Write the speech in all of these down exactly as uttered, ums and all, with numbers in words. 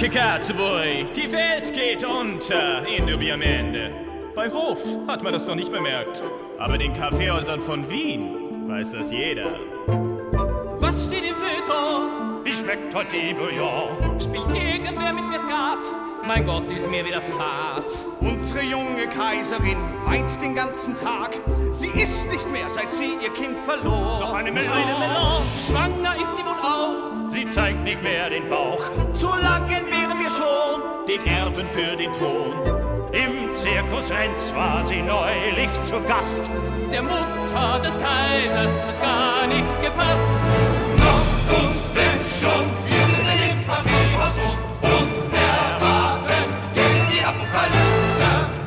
che cazzo vuoi? Die Welt geht unter, indubbiamente. Bei Hof hat man das noch nicht bemerkt. Aber den Kaffeehäusern von Wien weiß das jeder. Was steht im Feuilleton? Wie schmeckt heute die Bouillon? Spielt irgendwer mit mir Skat? Mein Gott, ist mir wieder Fahrt. Unsere junge Kaiserin weint den ganzen Tag. Sie isst nicht mehr, seit sie ihr Kind verlor. Noch eine Melone. Eine Melone. Schwanger ist sie wohl auch. Sie zeigt nicht mehr den Bauch. Zu lang entbehren wir schon den Erben für den Thron. Im Zirkus Renz war sie neulich zu Gast. Der Mutter des Kaisers hat's gar nichts gepasst. Noch uns denn schon, wir sitzen im Kaffeehaus und uns erwarten gegen die Apokalypse.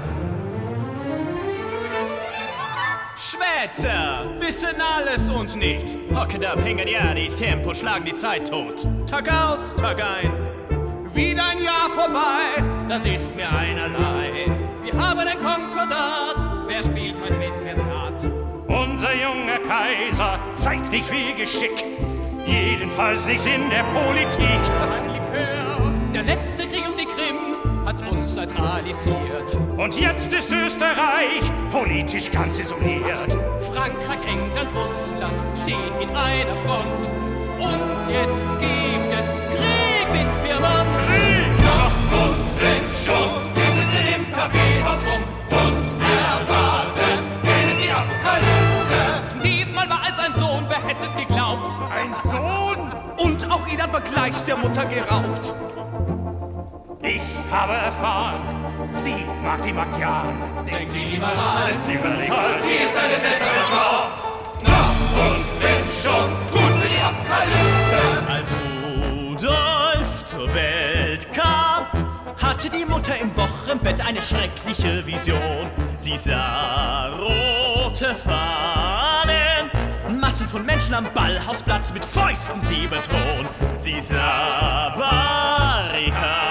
Schwätzer, wissen alles und nichts. Hocken ab, hängen ja die Tempo, schlagen die Zeit tot. Tag aus, Tag ein. Wieder ein Jahr vorbei, das ist mir einerlei. Wir haben ein Konkordat, wer spielt heute mit mir Skat? Unser junger Kaiser zeigt nicht viel Geschick, jedenfalls nicht in der Politik. Ein Likör, der letzte Krieg um die Krim hat uns neutralisiert. Und jetzt ist Österreich politisch ganz isoliert. Frankreich, England, Russland stehen in einer Front. Und jetzt gibt es Krieg mit Piemont. Krieg! Noch uns denn schon, wir sitzen im Kaffeehaus rum. Uns erwarten gegen die Apokalypse. Diesmal war es ein Sohn, wer hätte es geglaubt? ein Sohn. Und auch ihn hat man gleich der Mutter geraubt. Ich habe erfahren, sie mag die Magyaren. Denk sie lieber an, Sie überlegt, sie ist eine seltsame Frau. Na, und wenn schon, gut für die Apokalypse. Als Rudolf zur Welt kam, hatte die Mutter im Wochenbett eine schreckliche Vision. Sie sah rote Fahnen, Massen von Menschen am Ballhausplatz mit Fäusten sie bedrohen. Sie sah Barrikaden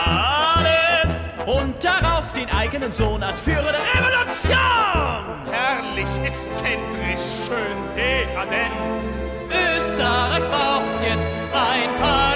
und darauf den eigenen Sohn als Führer der Revolution. Herrlich, exzentrisch, schön dekadent. Österreich braucht jetzt ein paar